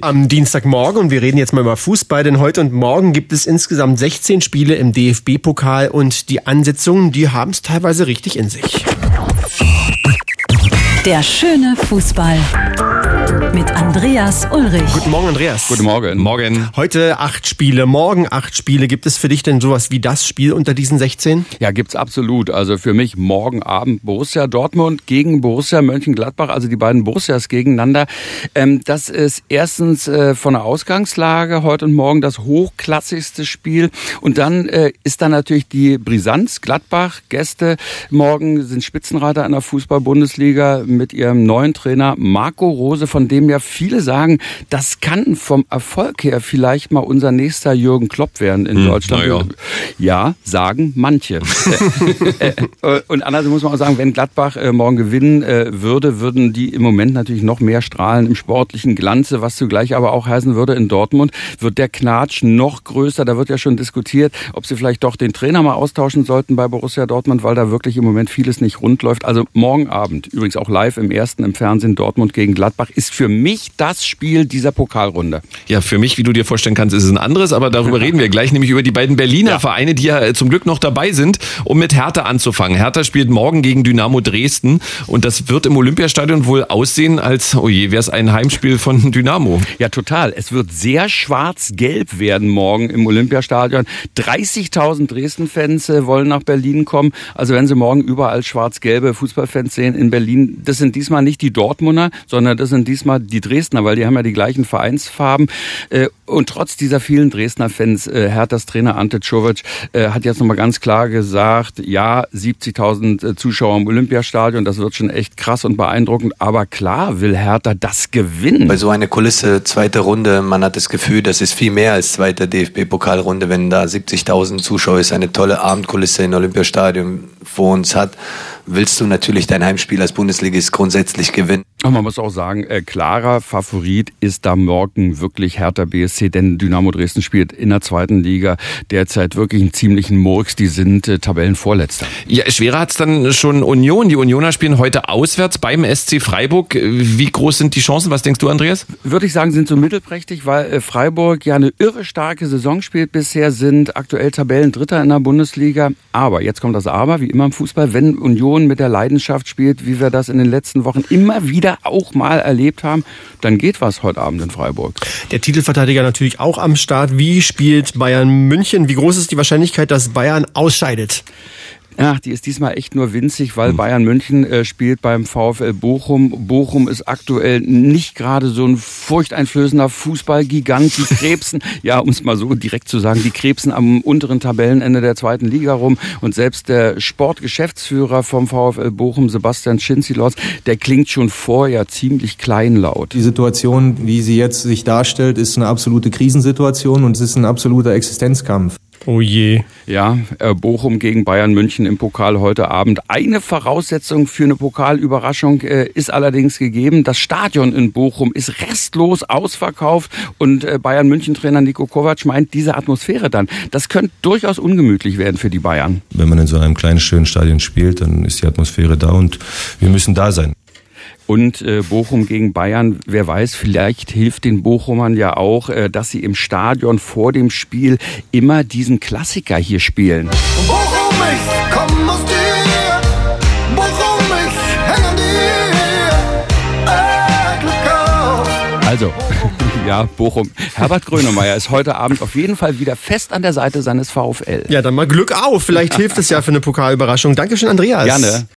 Am Dienstagmorgen, und wir reden jetzt mal über Fußball, denn heute und morgen gibt es insgesamt 16 Spiele im DFB-Pokal und die Ansetzungen, die haben es teilweise richtig in sich. Der schöne Fußball mit Andreas Ulrich. Guten Morgen, Andreas. Guten Morgen. Morgen. Heute 8 Spiele, morgen 8 Spiele. Gibt es für dich denn sowas wie das Spiel unter diesen 16? Ja, gibt's absolut. Also für mich morgen Abend Borussia Dortmund gegen Borussia Mönchengladbach, also die beiden Borussias gegeneinander. Das ist erstens von der Ausgangslage heute und morgen das hochklassigste Spiel. Und dann ist da natürlich die Brisanz. Gladbach, Gäste, morgen sind Spitzenreiter in der Fußball-Bundesliga mit ihrem neuen Trainer Marco Rose, von dem ja viele sagen, das kann vom Erfolg her vielleicht mal unser nächster Jürgen Klopp werden in Deutschland. Ja, sagen manche. Und andererseits muss man auch sagen, wenn Gladbach morgen gewinnen würde, würden die im Moment natürlich noch mehr strahlen im sportlichen Glanze, was zugleich aber auch heißen würde, in Dortmund wird der Knatsch noch größer. Da wird ja schon diskutiert, ob sie vielleicht doch den Trainer mal austauschen sollten bei Borussia Dortmund, weil da wirklich im Moment vieles nicht rund läuft. Also morgen Abend, übrigens auch live im Ersten im Fernsehen, Dortmund gegen Gladbach, ist für mich das Spiel dieser Pokalrunde. Ja, für mich, wie du dir vorstellen kannst, ist es ein anderes, aber darüber reden wir gleich, nämlich über die beiden Berliner Vereine, die ja zum Glück noch dabei sind, um mit Hertha anzufangen. Hertha spielt morgen gegen Dynamo Dresden und das wird im Olympiastadion wohl aussehen, als, oh je, wäre es ein Heimspiel von Dynamo. Ja, total. Es wird sehr schwarz-gelb werden morgen im Olympiastadion. 30.000 Dresden-Fans wollen nach Berlin kommen. Also wenn Sie morgen überall schwarz-gelbe Fußballfans sehen in Berlin, das sind diesmal nicht die Dortmunder, sondern das sind diesmal die Dresdner, weil die haben ja die gleichen Vereinsfarben. Und trotz dieser vielen Dresdner Fans, Herthas Trainer Ante Czovic hat jetzt nochmal ganz klar gesagt, ja, 70.000 Zuschauer im Olympiastadion, das wird schon echt krass und beeindruckend. Aber klar will Hertha das gewinnen. Bei so einer Kulisse, zweite Runde, man hat das Gefühl, das ist viel mehr als zweite DFB-Pokalrunde, wenn da 70.000 Zuschauer ist, eine tolle Abendkulisse im Olympiastadion vor uns hat, willst du natürlich dein Heimspiel als Bundesligist grundsätzlich gewinnen. Und man muss auch sagen, klarer Favorit ist da morgen wirklich Hertha BSC, denn Dynamo Dresden spielt in der zweiten Liga derzeit wirklich einen ziemlichen Murks, die sind Tabellenvorletzter. Ja, schwerer hat's dann schon Union. Die Unioner spielen heute auswärts beim SC Freiburg. Wie groß sind die Chancen? Was denkst du, Andreas? Würde ich sagen, sind so mittelprächtig, weil Freiburg ja eine irre starke Saison spielt bisher, sind aktuell Tabellendritter in der Bundesliga. Aber, jetzt kommt das Aber, wie immer im Fußball, wenn Union mit der Leidenschaft spielt, wie wir das in den letzten Wochen immer wieder auch mal erlebt haben, dann geht was heute Abend in Freiburg. Der Titelverteidiger natürlich auch am Start. Wie spielt Bayern München? Wie groß ist die Wahrscheinlichkeit, dass Bayern ausscheidet? Ach, die ist diesmal echt nur winzig, weil Bayern München spielt beim VfL Bochum. Bochum ist aktuell nicht gerade so ein furchteinflößender Fußballgigant. Die krebsen, ja, um es mal so direkt zu sagen, die krebsen am unteren Tabellenende der zweiten Liga rum. Und selbst der Sportgeschäftsführer vom VfL Bochum, Sebastian Schinzilotz, der klingt schon vorher ziemlich kleinlaut. Die Situation, wie sie jetzt sich darstellt, ist eine absolute Krisensituation und es ist ein absoluter Existenzkampf. Oh je. Ja, Bochum gegen Bayern München im Pokal heute Abend. Eine Voraussetzung für eine Pokalüberraschung ist allerdings gegeben. Das Stadion in Bochum ist restlos ausverkauft und Bayern München-Trainer Niko Kovac meint, diese Atmosphäre dann, das könnte durchaus ungemütlich werden für die Bayern. Wenn man in so einem kleinen, schönen Stadion spielt, dann ist die Atmosphäre da und wir müssen da sein. Und Bochum gegen Bayern, wer weiß, vielleicht hilft den Bochumern ja auch, dass sie im Stadion vor dem Spiel immer diesen Klassiker hier spielen. Bochum, ich komm aus dir, Bochum, ich häng an dir, Glück auf. Also, ja, Bochum. Herbert Grönemeyer ist heute Abend auf jeden Fall wieder fest an der Seite seines VfL. Ja, dann mal Glück auf. Vielleicht hilft es ja für eine Pokalüberraschung. Dankeschön, Andreas. Gerne.